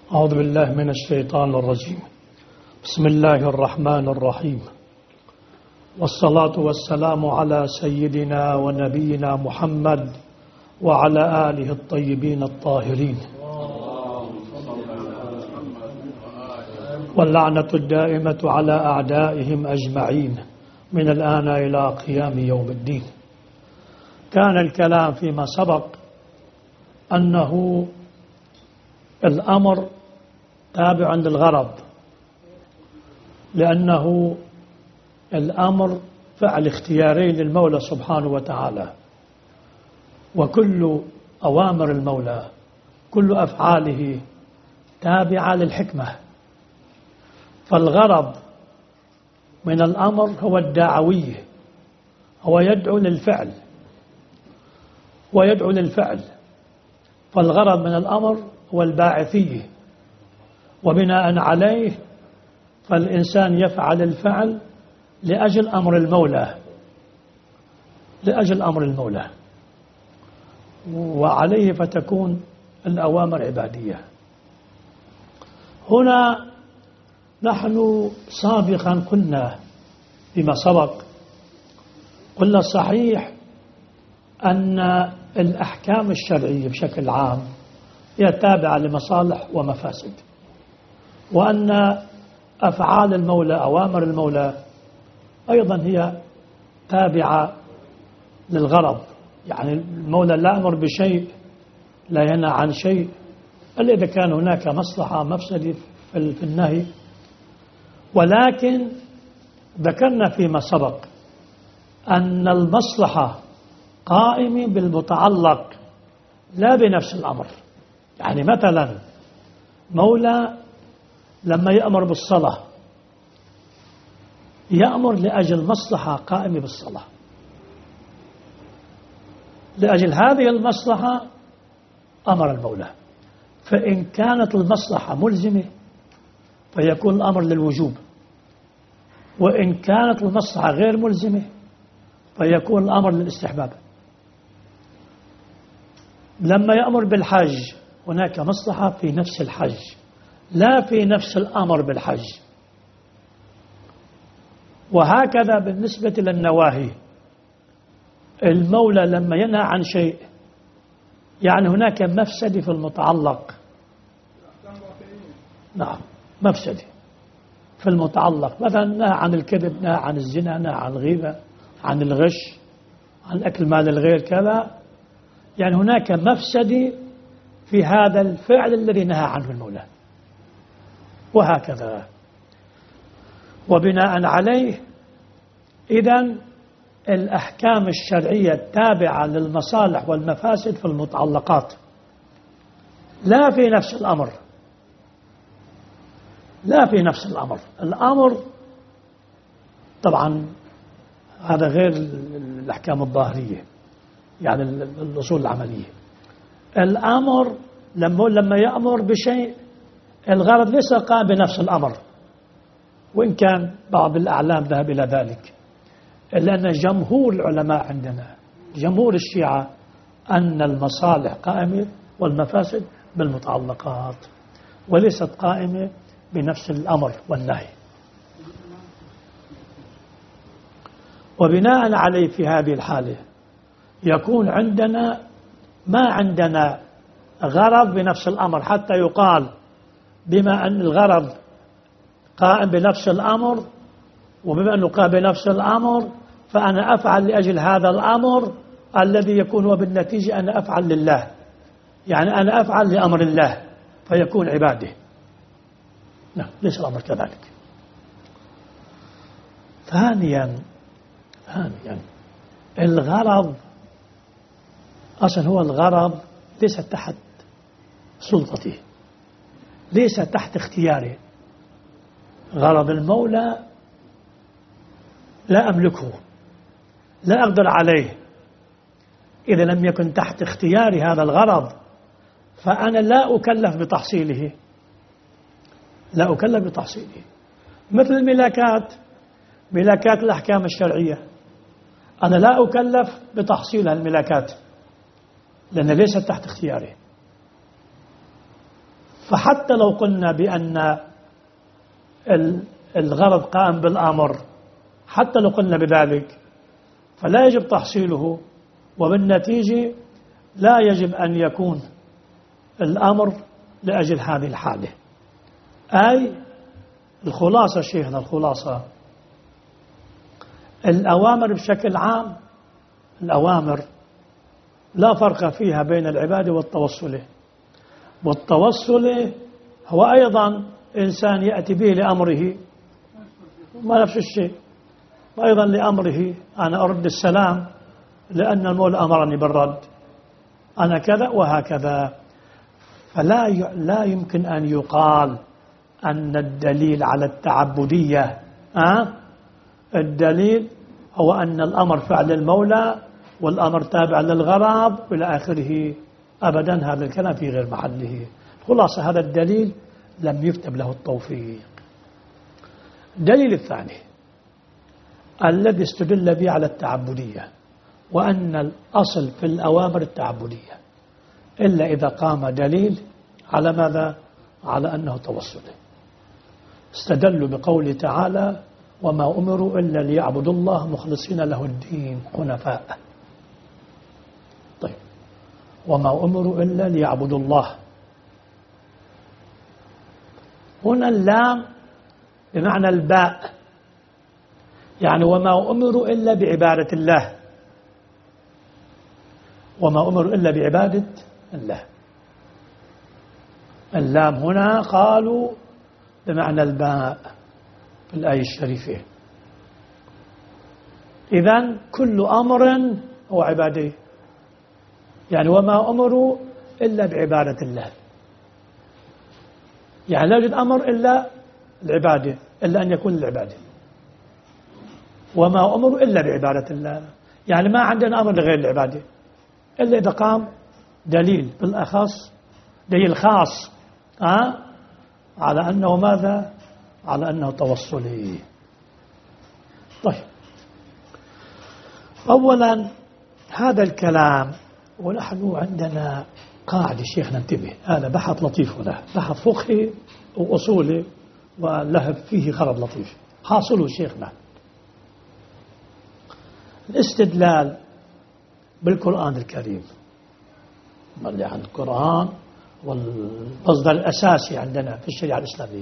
أعوذ بالله من الشيطان الرجيم. بسم الله الرحمن الرحيم، والصلاة والسلام على سيدنا ونبينا محمد وعلى آله الطيبين الطاهرين، واللعنة الدائمة على أعدائهم أجمعين من الآن إلى قيام يوم الدين. كان الكلام فيما سبق أنه الأمر تابع للغرض، لأنه الأمر فعل اختياري للمولى سبحانه وتعالى، وكل أوامر المولى كل أفعاله تابعة للحكمة. فالغرض من الأمر هو الدعوي، هو يدعو للفعل فالغرض من الأمر هو الباعثية، وبناء عليه فالإنسان يفعل الفعل لأجل أمر المولى، وعليه فتكون الأوامر عبادية. هنا نحن سابقا قلنا فيما سبق، قلنا صحيح أن الأحكام الشرعية بشكل عام هي تابعة لمصالح ومفاسد، وأن أفعال المولى أوامر المولى أيضا هي تابعة للغرض. يعني المولى لا يأمر بشيء لا ينهى عن شيء إلا إذا كان هناك مصلحة مفسدة في النهي. ولكن ذكرنا فيما سبق أن المصلحة قائمة بالمتعلق لا بنفس الأمر. يعني مثلا مولى لما يأمر بالصلاة يأمر لأجل مصلحة قائمة بالصلاة، لأجل هذه المصلحة أمر المولى. فإن كانت المصلحة ملزمة فيكون الأمر للوجوب، وإن كانت المصلحة غير ملزمة فيكون الأمر للاستحباب. لما يأمر بالحج هناك مصلحة في نفس الحج لا في نفس الأمر بالحج. وهكذا بالنسبة للنواهي، المولى لما ينهى عن شيء يعني هناك مفسدة في المتعلق. نعم، مفسدة في المتعلق، مثلا نهى عن الكذب، نهى عن الزنا، نهى عن الغيبة، عن الغش، عن أكل مال الغير كذا. يعني هناك مفسدة في هذا الفعل الذي نهى عنه المولى، وهكذا. وبناء عليه إذن الأحكام الشرعية تابعة للمصالح والمفاسد في المتعلقات لا في نفس الأمر. الأمر طبعا هذا غير الأحكام الظاهرية، يعني الأصول العملية. الأمر لما يأمر بشيء الغرض ليس قائم بنفس الأمر، وإن كان بعض الأعلام ذهب إلى ذلك، لأن جمهور العلماء عندنا، جمهور الشيعة، أن المصالح قائمة والمفاسد بالمتعلقات وليست قائمة بنفس الأمر والنهي. وبناء عليه في هذه الحالة يكون عندنا ما عندنا غرض بنفس الأمر، حتى يقال بما أن الغرض قائم بنفس الأمر، وبما أنه قائم بنفس الأمر فأنا أفعل لأجل هذا الأمر الذي يكون وبالنتيجة أنا أفعل لله، يعني أنا أفعل لأمر الله فيكون عباده. لا، ليس الأمر كذلك. ثانيا الغرض أصلا هو الغرض ليس تحت سلطته، ليس تحت اختياره. غرض المولى لا أملكه، لا أقدر عليه. إذا لم يكن تحت اختياري هذا الغرض فأنا لا أكلف بتحصيله. مثل الملاكات، ملاكات الأحكام الشرعية، أنا لا أكلف بتحصيل الملاكات لأن ليست تحت اختياري. فحتى لو قلنا بأن الغرض قائم بالأمر، حتى لو قلنا بذلك فلا يجب تحصيله، وبالنتيجة لا يجب أن يكون الأمر لأجل هذه الحالة. أي الخلاصة شيخنا، الخلاصة الأوامر بشكل عام، الأوامر لا فرق فيها بين العبادة والتوصل، والتوصل هو أيضا إنسان يأتي به لأمره، ما نفس الشيء، وأيضا لأمره أنا أرد السلام لأن المولى أمرني بالرد، أنا كذا وهكذا. فلا يمكن أن يقال أن الدليل على التعبدية الدليل هو أن الأمر فعل المولى والأمر تابع للغرض إلى آخره. أبدا، هذا الكلام في غير محله. خلاصة هذا الدليل لم يكتب له التوفيق. الدليل الثاني الذي استدل به على التعبدية، وأن الأصل في الأوامر التعبدية إلا إذا قام دليل على ماذا؟ على أنه توسل. استدلوا بقوله تعالى: وما أمروا إلا ليعبدوا الله مخلصين له الدين حنفاء. طيب، وما أمروا إلا ليعبدوا الله، هنا اللام بمعنى الباء، يعني وما أمروا إلا بعبادة الله، وما أمروا إلا بعبادة الله. اللام هنا قالوا بمعنى الباء في الآية الشريفة. إذن كل أمر هو عبادة، يعني وما أمروا إلا بعبادة الله، يعني لا يوجد أمر إلا العبادة، إلا أن يكون العبادة. وما أمروا إلا بعبادة الله، يعني ما عندنا أمر لغير العبادة إلا إذا قام دليل بالأخص، دليل خاص على أنه ماذا؟ على أنه توصلي. طيب، أولا هذا الكلام، ونحن عندنا قاعدة شيخنا انتبه، هذا بحث لطيف، هنا بحث فقهي وأصولي ولهب فيه غرض لطيف. حاصله شيخنا الاستدلال بالقرآن الكريم، يعني القرآن والمصدر الأساسي عندنا في الشريعة الإسلامية.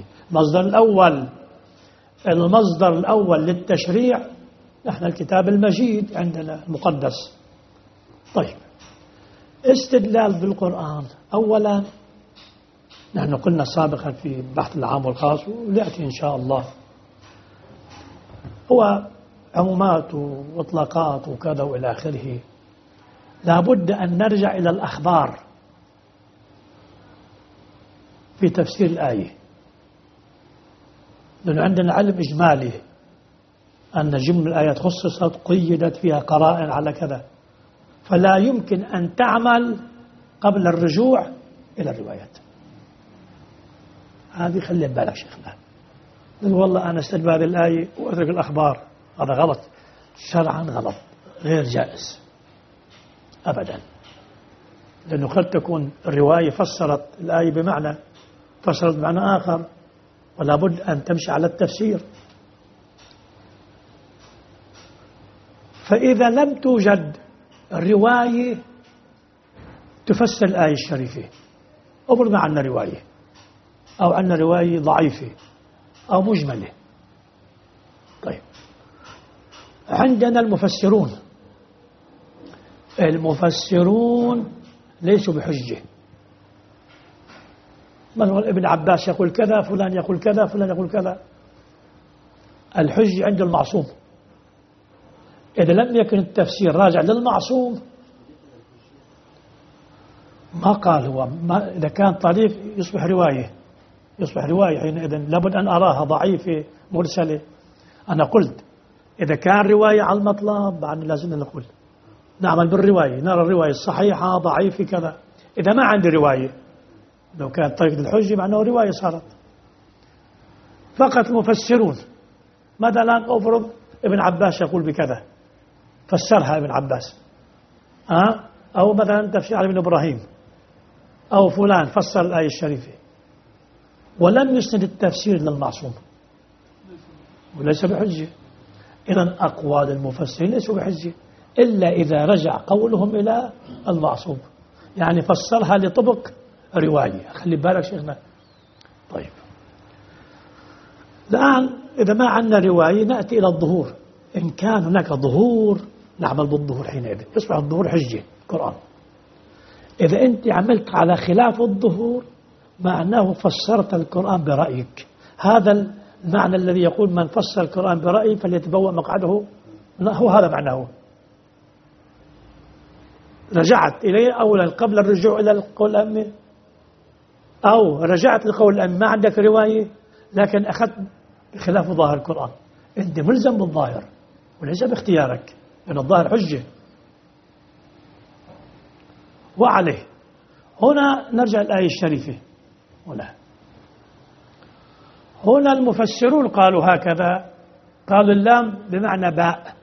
المصدر الأول للتشريع نحن الكتاب المجيد عندنا المقدس. طيب، استدلال بالقرآن، أولا نحن قلنا سابقا في بحث العام والخاص ويأتي إن شاء الله، هو عمومات واطلاقات وكذا وإلى آخره. لابد أن نرجع إلى الأخبار في تفسير الآية، لأن عندنا علم إجمالي أن جمل الآيات خصصت قيدت فيها قرائن على كذا، فلا يمكن أن تعمل قبل الرجوع إلى الروايات. هذه خلي بالك شيخنا، والله أنا استدل هذه الآية وأترك الأخبار، هذا غلط شرعا، غلط غير جائز أبدا، لأنه قد تكون الرواية فسرت الآية بمعنى، فسرت بمعنى آخر، ولا بد أن تمشي على التفسير. فإذا لم توجد الرواية تفسر الآية الشريفة، أمرنا عنا رواية أو عنا رواية ضعيفة أو مجملة. طيب، عندنا المفسرون ليسوا بحجة. مثلا ابن عباس يقول كذا، فلان يقول كذا، فلان يقول كذا. الحجة عند المعصوم، إذا لم يكن التفسير راجع للمعصوم ما قال هو، إذا كان طريق يصبح رواية حينئذ لابد أن أراها ضعيفة مرسلة. أنا قلت إذا كان رواية على المطلب بعد لازم نقول نعمل بالرواية، نرى الرواية الصحيحة ضعيفة كذا. إذا ما عندي رواية، لو كانت طريقة الحجة معناه رواية صارت. فقط المفسرون، مثلا أفرض ابن عباس يقول بكذا، فسرها ابن عباس، أو مثلا تفسير علي بن إبراهيم أو فلان فسر الآية الشريفة، ولم يسند التفسير للمعصوم وليس بحجة. إذن أقوال المفسرين ليسوا بحجة إلا إذا رجع قولهم إلى المعصوم، يعني فسرها لطبق رواية. خلي بالك شيخنا. طيب الآن إذا ما عندنا رواية نأتي إلى الظهور. إن كان هناك ظهور نعمل بالظهور، حينئذ يصبح الظهور حجة القرآن. إذا أنت عملت على خلاف الظهور معناه فسرت القرآن برأيك. هذا المعنى الذي يقول من فسر القرآن برأيه فليتبوأ مقعده، هو هذا معناه. رجعت إليه أولا قبل الرجوع إلى القول الأمي، أو رجعت لقول الأمي ما عندك رواية لكن أخذت بخلاف ظاهر القرآن. أنت ملزم بالظاهر وليس باختيارك، لأن الظاهر حجة. وعليه هنا نرجع الآية الشريفة. هنا المفسرون قالوا هكذا، قالوا اللام بمعنى باء.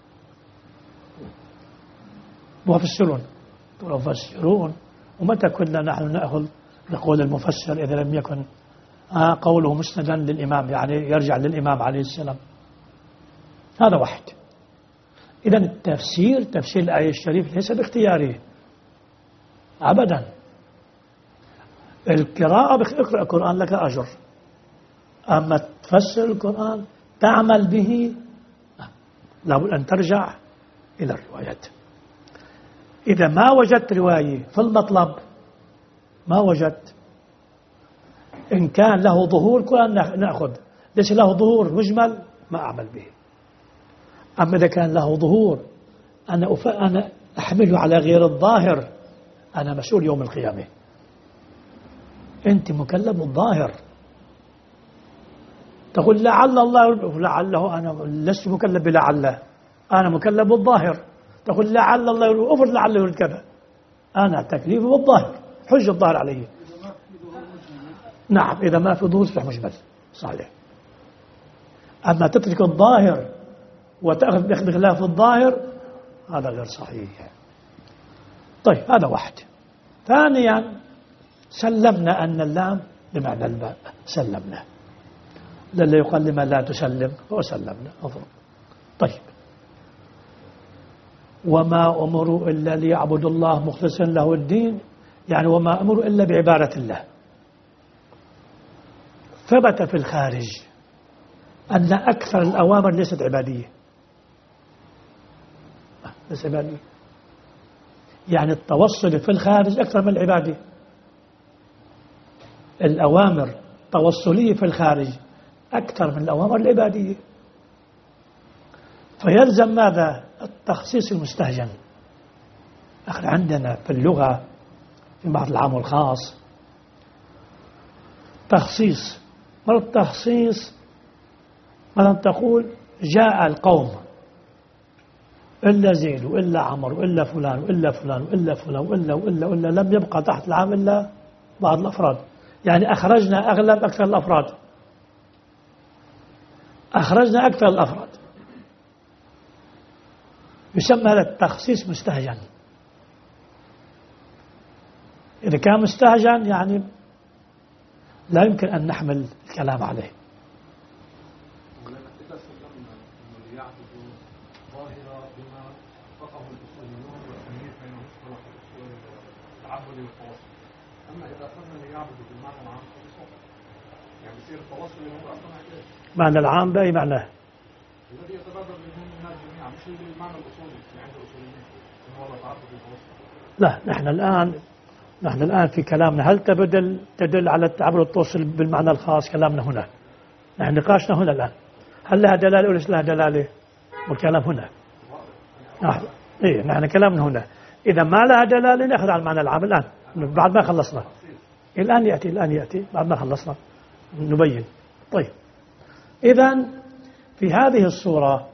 مفسرون ومتى كنا نحن نأخذ بقول المفسر إذا لم يكن قوله مسندا للإمام، يعني يرجع للإمام عليه السلام. هذا واحد. إذن التفسير، تفسير الآية الشريف ليس باختياره أبدا. القراءة اقرأ القرآن لك أجر، أما تفسر القرآن تعمل به لابد أن ترجع إلى الروايات. إذا ما وجدت رواية في المطلب ما وجدت، إن كان له ظهور القرآن نأخذ، ليس له ظهور مجمل ما أعمل به. أما إذا كان له ظهور أنا أحمله على غير الظاهر، أنا مسؤول يوم القيامة. أنت مكلف بالظاهر. تقول لعل الله، لعله أنا لست مكلف بلعله، أنا مكلف بالظاهر. تقول لعل الله يقول أفرض لعله يريد كذا، أنا تكليفي بالظاهر، حج الظاهر عليه. نعم إذا ما في ظهور يصبح مجمل صحيح. أما تترك الظاهر وتأخذ بخلاف الظاهر هذا غير صحيح. طيب هذا واحد. ثانيا سلمنا أن اللام بمعنى الباء، سلمنا. للي يقال لما لا تسلم وسلمنا أفضل. طيب وما أمروا إلا ليعبدوا الله مخلصا له الدين، يعني وما أمروا إلا بعبادة الله. ثبت في الخارج أن أكثر الأوامر ليست عبادية، ليست عبادية، يعني التوصل في الخارج أكثر من العبادة. الأوامر توصلية في الخارج أكثر من الأوامر العبادية. فيلزم ماذا؟ التخصيص المستهجن. أخي عندنا في اللغة في بعض العام والخاص تخصيص. مرة التخصيص مثلا تقول جاء القوم إلا زيد وإلا عمر وإلا فلان وإلا فلان وإلا فلان وإلا لم يبقى تحت العام إلا بعض الأفراد، يعني أخرجنا أكثر الأفراد، أخرجنا أكثر الأفراد. يسمى هذا التخصيص مستهجن. إذا كان مستهجن يعني لا يمكن أن نحمل الكلام عليه. معنى العام بأي معناه؟ الذي يتبادر منهم الناس جميعا، مش المعنى الأصولي اللي عند الأصوليين هو التعبد بالتوسل. لا نحن الآن في كلامنا هل تدل على التعبد التوسل بالمعنى الخاص؟ كلامنا هنا نحن نقاشنا هنا الآن هل لها دلالة ولا لها دلالة؟ والكلام هنا نحن كلامنا هنا. إذا ما لها دلالة نأخذ على المعنى العام الآن بعد ما خلصنا. الآن يأتي بعد ما خلصنا نبين. طيب إذن في هذه الصورة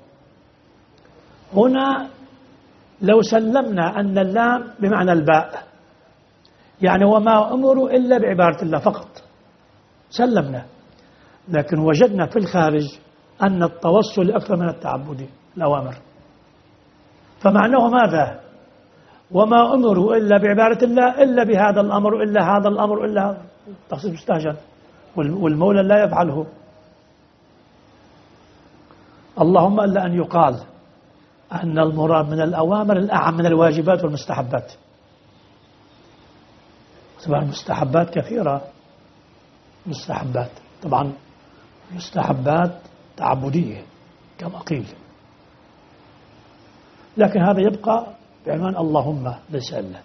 هنا لو سلمنا أن اللام بمعنى الباء، يعني وما أمروا إلا بعبادة الله فقط، سلمنا. لكن وجدنا في الخارج أن التوصل أكثر من التعبد الأوامر، فمعناه ماذا؟ وما أمروا إلا بعبادة الله إلا بهذا الأمر إلا هذا الأمر إلا هذا، تخصيص مستهجن. والمولى لا يفعله. اللهم إلا أن يقال أن المراد من الأوامر الأعم من الواجبات والمستحبات. طبعا المستحبات كثيرة، مستحبات طبعا مستحبات تعبدية كما قيل، لكن هذا يبقى بعنوان اللهم ليس إلا.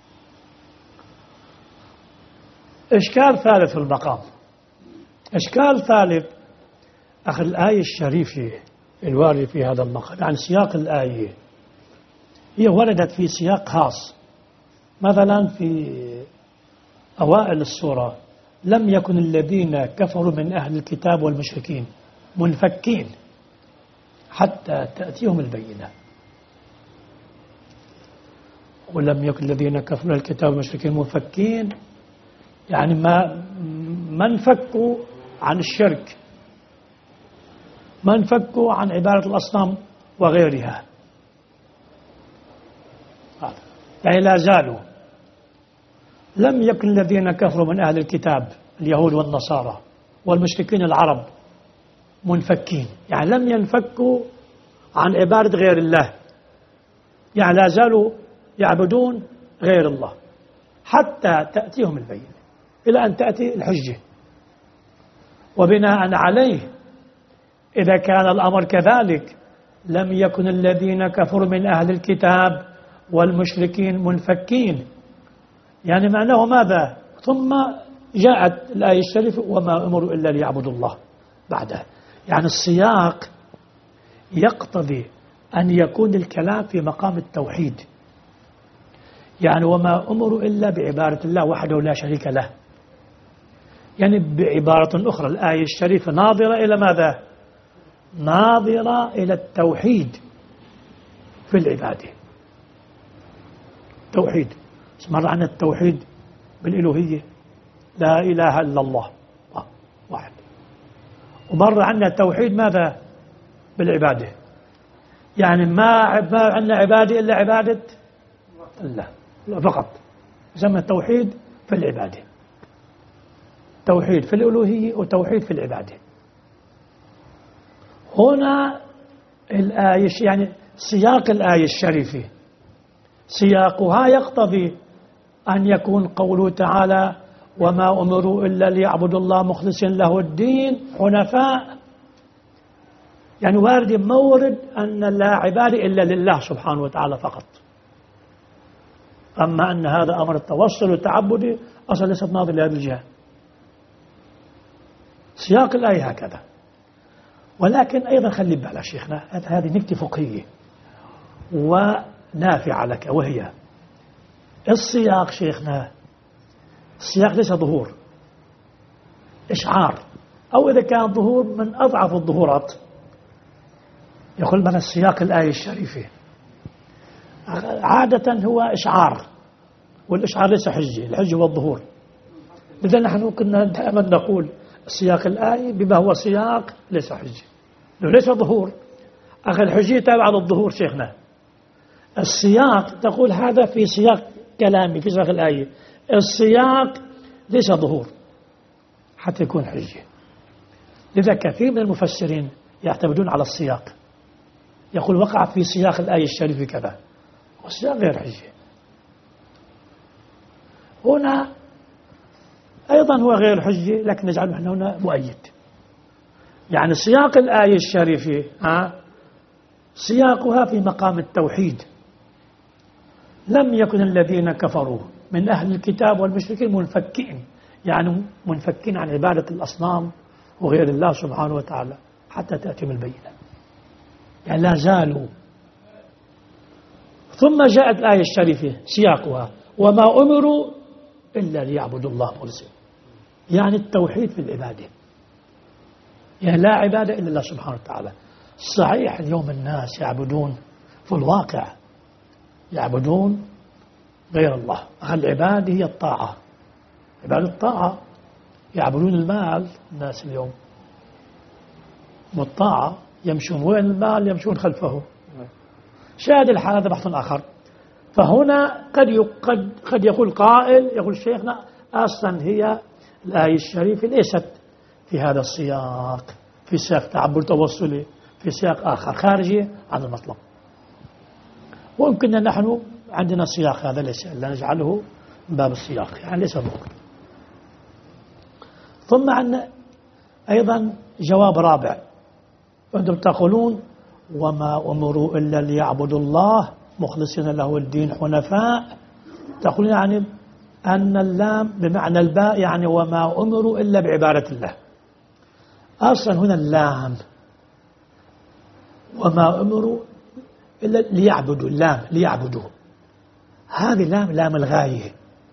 إشكال ثالث في المقام، إشكال ثالث أخذ الآية الشريفة الواردة في هذا المقام، يعني سياق الآية هي وردت في سياق خاص. مثلا في أوائل السورة لم يكن الذين كفروا من أهل الكتاب والمشركين منفكين حتى تأتيهم البينة، ولم يكن الذين كفروا من الكتاب والمشركين منفكين يعني ما انفكوا عن الشرك، ما انفكوا عن عبادة الأصنام وغيرها، يعني لا زالوا. لم يكن الذين كفروا من أهل الكتاب اليهود والنصارى والمشركين العرب منفكين، يعني لم ينفكوا عن عبادة غير الله، يعني لا زالوا يعبدون غير الله حتى تأتيهم البينة، إلى أن تأتي الحجة. وبناء عليه إذا كان الأمر كذلك لم يكن الذين كفروا من أهل الكتاب والمشركين منفكين، يعني معناه ماذا؟ ثم جاءت الآية الشريفة وما أمروا إلا ليعبدوا الله بعدها. يعني السياق يقتضي أن يكون الكلام في مقام التوحيد، يعني وما أمروا إلا بعبادة الله وحده لا شريك له. يعني بعبارة أخرى الآية الشريفة ناظرة إلى ماذا؟ ناظرة إلى التوحيد في العبادة. توحيد مر عن التوحيد بالإلوهية، لا إله إلا الله واحد، ومر عنا التوحيد ماذا؟ بالعبادة، يعني ما عندنا عبادة إلا عبادة الله فقط، يسمى التوحيد في العبادة، توحيد في الألوهية وتوحيد في العبادة. هنا الآية يعني سياق الآية الشريفة سياقها يقتضي أن يكون قوله تعالى وما أمروا إلا ليعبدوا الله مخلصين له الدين حنفاء، يعني وارد مورد أن لا عبادة إلا لله سبحانه وتعالى فقط. أما أن هذا أمر التوصل والتعبد أصلا ليست ناظر لهذه الجهة. سياق الآية هكذا. ولكن أيضا خلي بالك شيخنا، هذه نكتة فقهية ونافعة لك، وهي السياق شيخنا السياق ليس ظهور، إشعار، أو إذا كان ظهور من أضعف الظهورات. يقول من السياق الآية الشريفة عادة هو إشعار، والإشعار ليس حجة، الحجة هو الظهور. لذا نحن كنا دائما نقول سياق الآية بما هو سياق ليس حجة، ليس ظهور. أخي الحجة تابع للظهور شيخنا. السياق تقول هذا في سياق كلامي في سياق الآية، السياق ليس ظهور حتى يكون حجة. لذا كثير من المفسرين يعتمدون على السياق، يقول وقع في سياق الآية الشريفة كذا، والسياق غير حجة. هنا أيضا هو غير حجة، لكن نجعله احنا هنا مؤيد. يعني سياق الآية الشريفة سياقها في مقام التوحيد. لم يكن الذين كفروا من أهل الكتاب والمشركين منفكين، يعني منفكين عن عبادة الأصنام وغير الله سبحانه وتعالى حتى تأتيهم البينة، يعني لا زالوا. ثم جاءت الآية الشريفة سياقها وما أمروا إلا ليعبدوا الله مخلصين، يعني التوحيد في العبادة، يعني لا عبادة إلا الله سبحانه وتعالى. صحيح اليوم الناس يعبدون في الواقع يعبدون غير الله، العبادة هي الطاعة، عبادة الطاعة. يعبدون المال الناس اليوم، والطاعة يمشون وين المال يمشون خلفه. شاهد الحال هذا بحث آخر. فهنا قد يقول قائل، يقول شيخنا أصلا هي الآية الشريفة ليست في هذا السياق، في سياق تعبد توصلي، في سياق آخر خارجي عن المطلب. ويمكننا نحن عندنا السياق هذا ليس إلا نجعله من باب السياق، يعني ليس ممكن. ثم عندنا أيضا جواب رابع، أنتم تقولون وما أمروا إلا ليعبدوا الله مخلصين له الدين حنفاء، تقولون يعني أن اللام بمعنى الباء، يعني وما أمروا إلا بعبادة الله. أصلا هنا اللام وما أمروا إلا ليعبدوا، اللام ليعبدوا، هذه لام الغاية.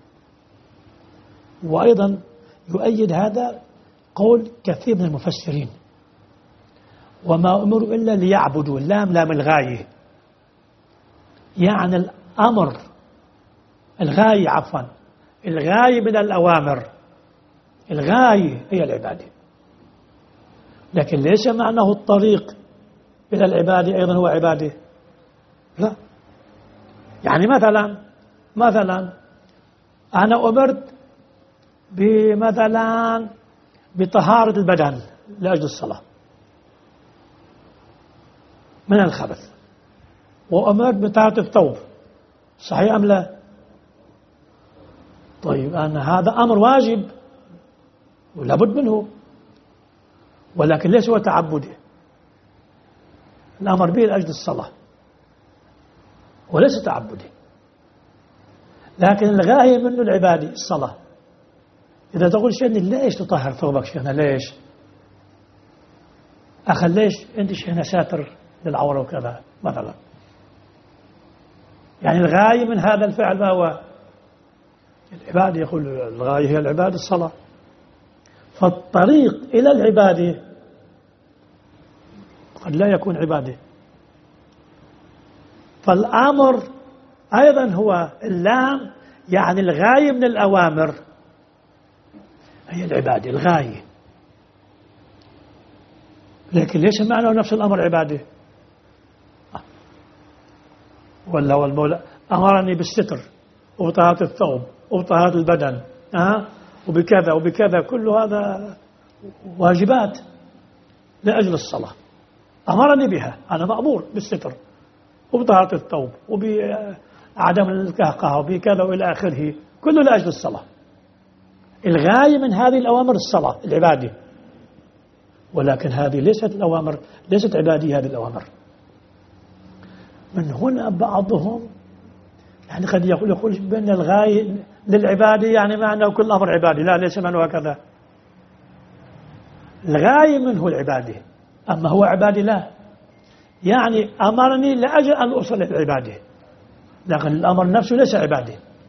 وأيضا يؤيد هذا قول كثير من المفسرين، وما أمروا إلا ليعبدوا، لام الغاية، يعني الأمر الغاية، عفوا الغاية من الأوامر، الغاية هي العبادة، لكن ليس معناه الطريق إلى العبادة أيضا هو عبادة، لا. يعني مثلا أنا أمرت مثلا بطهارة البدن لأجل الصلاة من الخبث، وأمرت بطهارة الثوب، صحيح أم لا؟ طيب أنا هذا أمر واجب ولا بد منه، ولكن ليس هو تعبدي، الأمر به لأجل الصلاة وليس تعبدي، لكن الغاية منه العبادة الصلاة. إذا تقول شيخنا ليش تطهر ثوبك شيخنا، ليش أخي، ليش أنت شيخنا ساتر للعورة وكذا مثلا، يعني الغاية من هذا الفعل ما هو العبادة، يقول الغاية هي العبادة الصلاة، فالطريق إلى العبادة قد لا يكون عبادة. فالأمر أيضا هو اللام، يعني الغاية من الأوامر هي العبادة، الغاية، لكن ليس معنى نفس الأمر عبادة. ولا والمولى أمرني بالستر وبطهارة الثوب وبطهارة البدن وبكذا وبكذا، كل هذا واجبات لأجل الصلاة، أمرني بها، أنا مأمور بالستر وبطهارة الثوب وبعدم الكهقه وبكذا وإلى آخره، كله لأجل الصلاة. الغاية من هذه الأوامر الصلاة، العبادة، ولكن هذه ليست الأوامر، ليست عبادية هذه الأوامر. من هنا بعضهم يعني قد يقول بأن الغاية للعبادة يعني معنى كل أمر عبادي، لا، ليس معنى هكذا. الغاية منه العبادة، أما هو عبادي لا، يعني أمرني لأجل أن أوصل إلى العبادة، لكن الأمر نفسه ليس عبادة.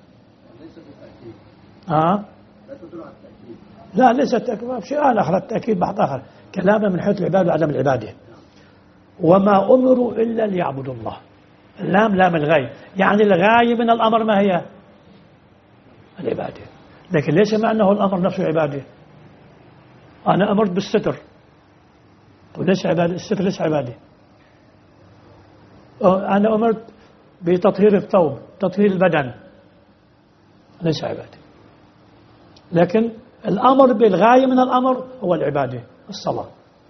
لا، ليس التأكيد، شيء آخر، التأكيد بعض آخر، كلامنا من حيث العبادة وعدم العبادة. وما أمروا إلا ليعبدوا الله، لام الغاية، يعني الغاية من الأمر ما هي العبادة، لكن ليس معناه الأمر نفسه عبادة. أنا أمرت بالستر وليس عبادة، الستر ليس عبادة. أنا أمرت بتطهير الثوب، تطهير البدن، ليس عبادة، لكن الأمر بالغاية من الأمر هو العبادة، الصلاة.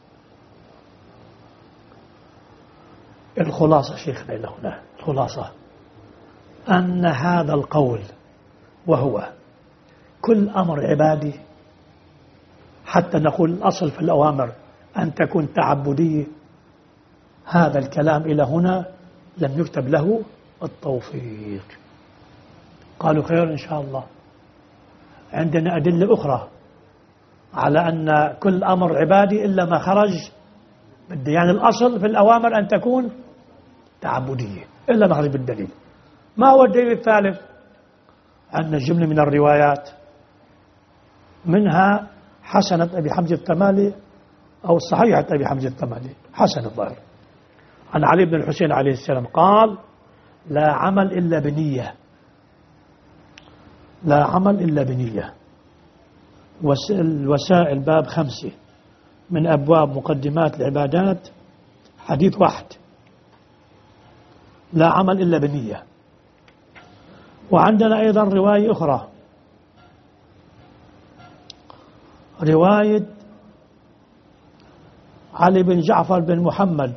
الخلاصة شيخنا إلى هنا، الخلاصة أن هذا القول وهو كل أمر عبادي، حتى نقول الأصل في الأوامر أن تكون تعبدية، هذا الكلام إلى هنا لم يكتب له التوفيق. قالوا خير إن شاء الله. عندنا أدلة أخرى على أن كل أمر عبادي إلا ما خرج يعني الأصل في الأوامر أن تكون تعبدية إلا ما خرج بالدليل. ما هو الدليل الثالث؟ عندنا جملة من الروايات، منها حسنة أبي حمزة التمالي أو صحيحة أبي حمزة التمالي حسن الظاهر، عن علي بن الحسين عليه السلام قال: لا عمل إلا بنية، لا عمل إلا بنية. الوسائل باب 5 من أبواب مقدمات العبادات، حديث 1، لا عمل إلا بنية. وعندنا أيضا رواية أخرى رواية علي بن جعفر بن محمد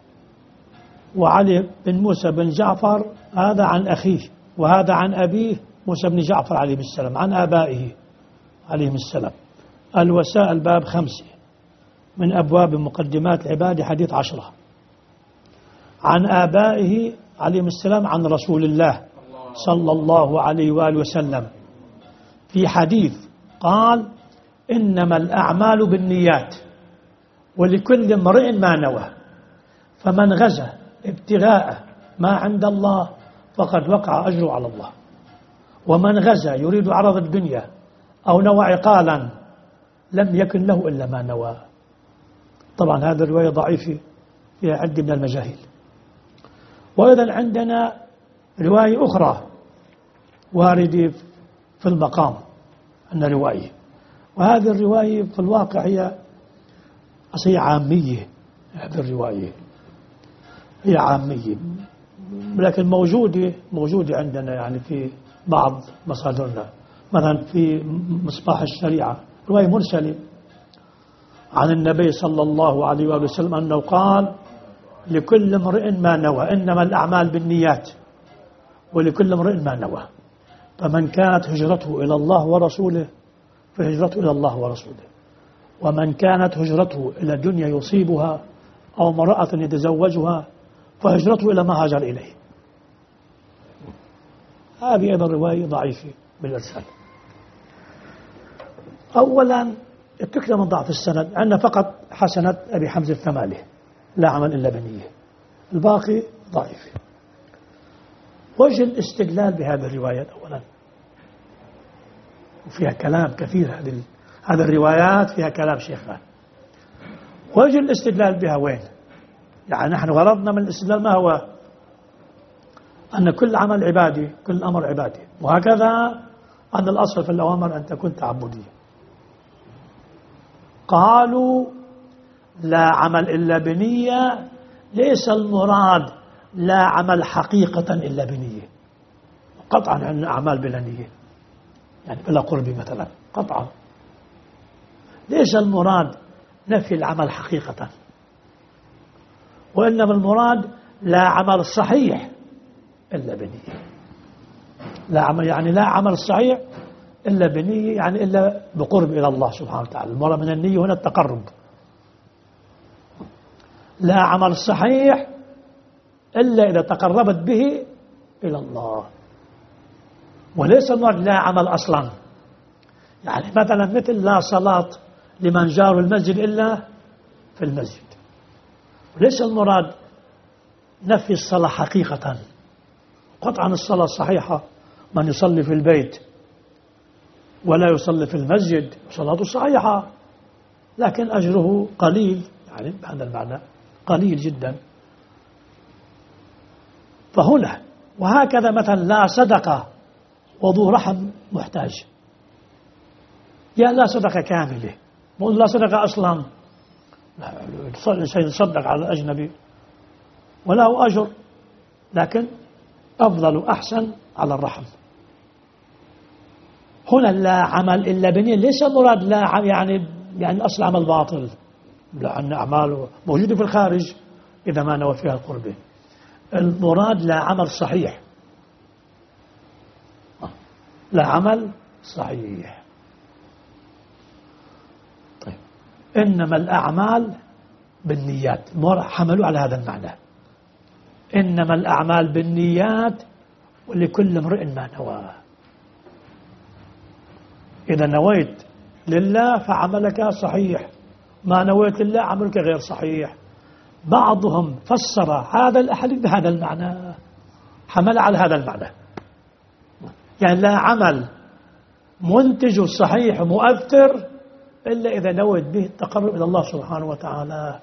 وعلي بن موسى بن جعفر، هذا عن أخيه وهذا عن أبيه موسى بن جعفر عليه السلام عن آبائه عليهم السلام. الوسائل باب 5 من أبواب مقدمات العبادة حديث 10. عن آبائه عليهم السلام عن رسول الله صلى الله عليه وآله وسلم في حديث قال: إنما الأعمال بالنيات ولكل امرئ ما نوى، فمن غزا ابتغاء ما عند الله فقد وقع أجره على الله، ومن غزا يريد عرض الدنيا أو نوى عقالا لم يكن له إلا ما نوى. طبعا هذه الرواية ضعيفة فيها عدة من المجاهيل. وأيضا عندنا رواية أخرى واردة في المقام أن رواية، وهذه الرواية في الواقع هي عامية. هذه الرواية هي عامية لكن موجودة عندنا يعني في بعض مصادرنا، مثلا في مصباح الشريعة رواية مرسلة عن النبي صلى الله عليه وآله وسلم أنه قال: لكل امرئ ما نوى، إنما الأعمال بالنيات ولكل امرئ ما نوى، فمن كانت هجرته إلى الله ورسوله فهجرته إلى الله ورسوله، ومن كانت هجرته إلى دنيا يصيبها أو امرأة يتزوجها فهجرته إلى ما هاجر إليه. هذه أيضا رواية ضعيفة بالإرسال. أولا التكلة من ضعف السند، عندنا فقط حسنة أبي حمزة الثمالي لا عمل إلا بنية، الباقي ضعيف. وجه الاستدلال بهذه الروايات أولا، وفيها كلام كثير، هذه الروايات فيها كلام شيخنا. وجه الاستدلال بها وين؟ يعني نحن غرضنا من الاستدلال ما هو؟ أن كل عمل عبادي، كل أمر عبادي، وهكذا أن الأصل في الأوامر أن تكون تعبدية. قالوا لا عمل إلا بنية، ليس المراد لا عمل حقيقة إلا بنية. قطعا عندنا أعمال بلا نية، يعني بلا قرب مثلا، قطعا. ليس المراد نفي العمل حقيقة، وإنما المراد لا عمل صحيح إلا بنية. لا عمل يعني لا عمل صحيح إلا بنية، يعني إلا بقرب إلى الله سبحانه وتعالى. المراد من النية هنا التقرب. لا عمل صحيح إلا إذا تقربت به إلى الله، وليس المراد لا عمل أصلا. يعني مثلا مثل لا صلاة لمن جار المسجد إلا في المسجد، وليس المراد نفي الصلاة حقيقة. قطعا الصلاة الصحيحة من يصلي في البيت ولا يصلي في المسجد صلاته صحيحة، لكن أجره قليل، يعني بهذا المعنى قليل جدا. فهنا وهكذا مثلا لا صدقة وذو رحم محتاج، يا لا صدقة كاملة، مو لا صدقة أصلا، يتصدق على الأجنبي وله أجر، لكن أفضل أحسن على الرحم. هنا لا عمل إلا بنية، ليس المراد لا يعني أصل عمل باطل، لأن أعماله موجودة في الخارج إذا ما نوى فيها القربة. المراد لا عمل صحيح، لا عمل صحيح. طيب إنما الأعمال بالنيات، حملوا على هذا المعنى، إنما الأعمال بالنيات ولكل امرئ ما نوى. إذا نويت لله فعملك صحيح، ما نويت لله عملك غير صحيح. بعضهم فسر هذا الأحاديث بهذا المعنى، حمل على هذا المعنى، يعني لا عمل منتج صحيح مؤثر إلا إذا نويت به التقرب إلى الله سبحانه وتعالى.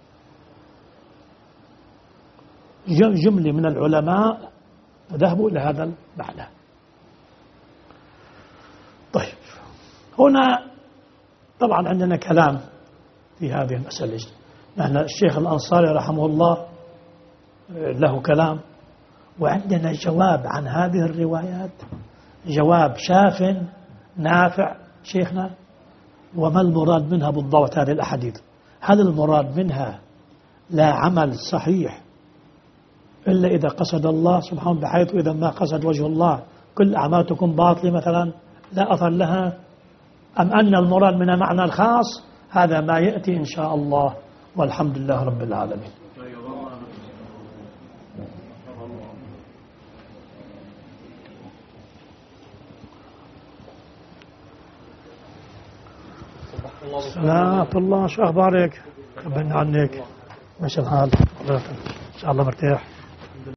جملة من العلماء ذهبوا إلى هذا المعنى. طيب هنا طبعا عندنا كلام في هذه المسألة. نحن الشيخ الأنصاري رحمه الله له كلام، وعندنا جواب عن هذه الروايات، جواب شاف نافع شيخنا وما المراد منها بالضبط هذه الأحاديث؟ هل المراد منها لا عمل صحيح إلا إذا قصد الله سبحانه، بحيث إذا ما قصد وجه الله كل أعمالكم باطلة مثلا لا أثر لها، أم أن المراد منها معنى الخاص؟ هذا ما يأتي إن شاء الله، والحمد لله رب العالمين. سلامة الله، شو أخبارك؟ خبرنا عنك، ماشي الحال؟ إن شاء الله مرتاح.